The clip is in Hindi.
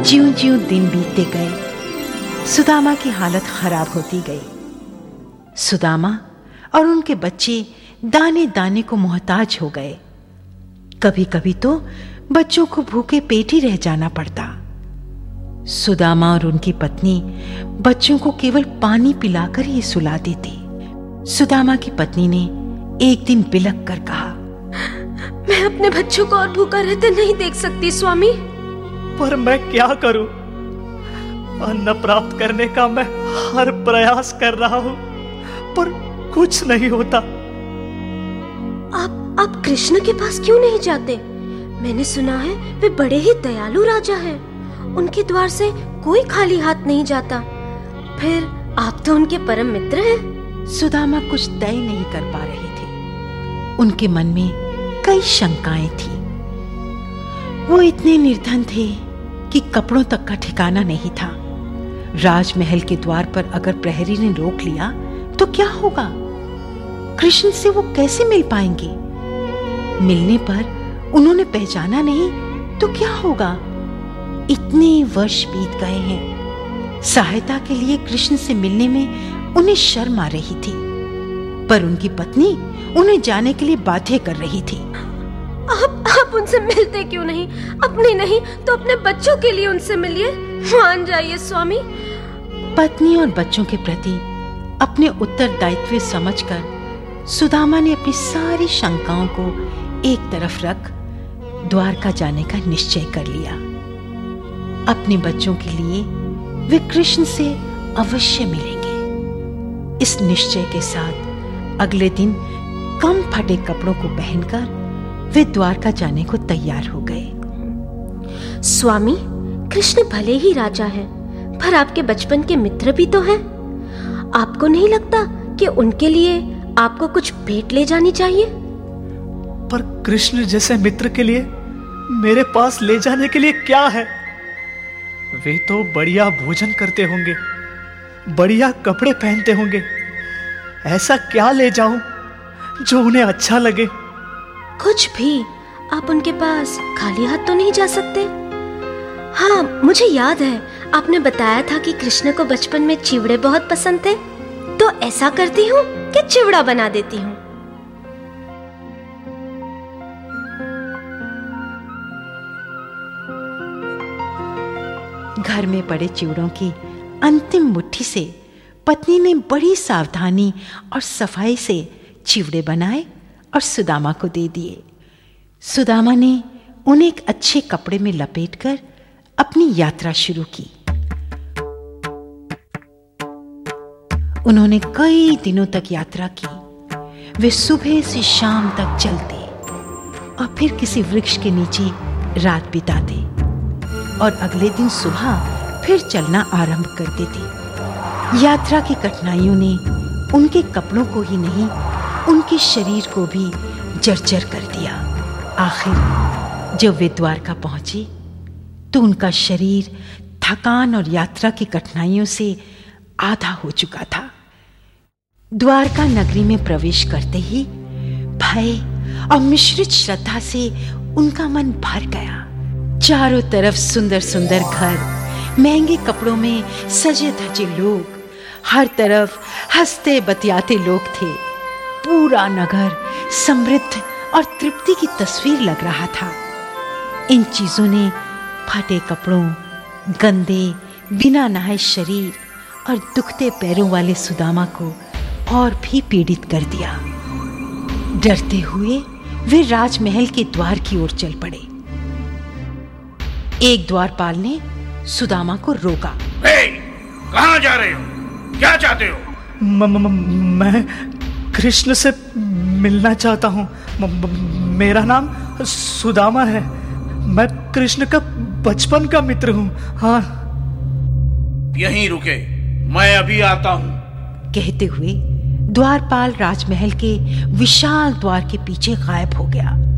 ज्यों-ज्यों दिन बीतते गए, सुदामा की हालत खराब होती गई। सुदामा और उनके बच्चे दाने दाने को मोहताज हो गए। कभी-कभी तो बच्चों को भूखे पेट ही रह जाना पड़ता। सुदामा और उनकी पत्नी बच्चों को केवल पानी पिलाकर ही सुलाती थी। सुदामा की पत्नी ने एक दिन बिलख कर कहा, मैं अपने बच्चों को और भूखा रहते नहीं देख सकती स्वामी। पर मैं क्या करूं? अन्न प्राप्त करने का मैं हर प्रयास कर रहा हूं, पर कुछ नहीं होता। आप कृष्ण के पास क्यों नहीं जाते? मैंने सुना है वे बड़े ही दयालु राजा हैं। उनके द्वार से कोई खाली हाथ नहीं जाता। फिर आप तो उनके परम मित्र हैं। सुदामा कुछ तय नहीं कर पा रही थी। उनके मन में कई शंकाएं थी। वो इतने निर्धन थे कि कपड़ों तक का ठिकाना नहीं था। राजमहल के द्वार पर अगर प्रहरी ने रोक लिया तो क्या होगा? कृष्ण से वो कैसे मिल पाएंगे? मिलने पर उन्होंने पहचाना नहीं तो क्या होगा? इतने वर्ष बीत गए हैं। सहायता के लिए कृष्ण से मिलने में उन्हें शर्म आ रही थी, पर उनकी पत्नी उन्हें जाने के लिए बाध्य कर रही थी। आप उनसे मिलते क्यों नहीं? अपने नहीं तो अपने बच्चों के लिए उनसे मिलिए। मान जाइए स्वामी। पत्नी और बच्चों के प्रति अपने उत्तरदायित्व समझकर सुदामा ने अपनी सारी शंकाओं को एक तरफ रख द्वारका जाने का निश्चय कर लिया। अपने बच्चों के लिए वे कृष्ण से अवश्य मिलेंगे। इस निश्चय के साथ अगले दिन कम फटे कपड़ों को पहनकर वे द्वारका जाने को तैयार हो गए। स्वामी, कृष्ण भले ही राजा है, पर आपके बचपन के मित्र भी तो हैं। आपको नहीं लगता कि उनके लिए आपको कुछ भेंट ले जानी चाहिए? पर कृष्ण जैसे मित्र के लिए मेरे पास ले जाने के लिए क्या है? वे तो बढ़िया भोजन करते होंगे, बढ़िया कपड़े पहनते होंगे। ऐसा क्या ले जाऊं जो उन्हें अच्छा लगे? कुछ भी। आप उनके पास खाली हाथ तो नहीं जा सकते। हाँ, मुझे याद है आपने बताया था कि कृष्ण को बचपन में चिवड़े बहुत पसंद थे। तो ऐसा करती हूँ कि चिवड़ा बना देती हूँ। घर में पड़े चिवड़ों की अंतिम मुट्ठी से पत्नी ने बड़ी सावधानी और सफाई से चिवड़े बनाए और सुदामा को दे दिए। सुदामा ने उन्हें एक अच्छे कपड़े में लपेटकर अपनी यात्रा शुरू की। उन्होंने कई दिनों तक यात्रा की। वे सुबह से शाम तक चलते और फिर किसी वृक्ष के नीचे रात बिताते और अगले दिन सुबह फिर चलना आरंभ कर देते। यात्रा की कठिनाइयों ने उनके कपड़ों को ही नहीं, उनके शरीर को भी जर्जर कर दिया। आखिर जब वे द्वारका पहुंचे तो उनका शरीर थकान और यात्रा की कठिनाइयों से आधा हो चुका था। द्वारका नगरी में प्रवेश करते ही भय और मिश्रित श्रद्धा से उनका मन भर गया। चारों तरफ सुंदर सुंदर घर, महंगे कपड़ों में सजे धजे लोग, हर तरफ हंसते बतियाते लोग थे। पूरा नगर समृद्ध और तृप्ति की तस्वीर लग रहा था। इन चीजों ने फटे कपड़ों, गंदे बिना नहाए शरीर और दुखते पैरों वाले सुदामा को और भी पीड़ित कर दिया। डरते हुए वे राजमहल के द्वार की ओर चल पड़े। एक द्वारपाल ने सुदामा को रोका। कहाँ जा रहे हो? क्या चाहते हो? मैं कृष्ण से मिलना चाहता हूँ। मेरा नाम सुदामा है। मैं कृष्ण का बचपन का मित्र हूँ। हाँ। यहीं रुके, मैं अभी आता हूँ। कहते हुए द्वारपाल राजमहल के विशाल द्वार के पीछे गायब हो गया।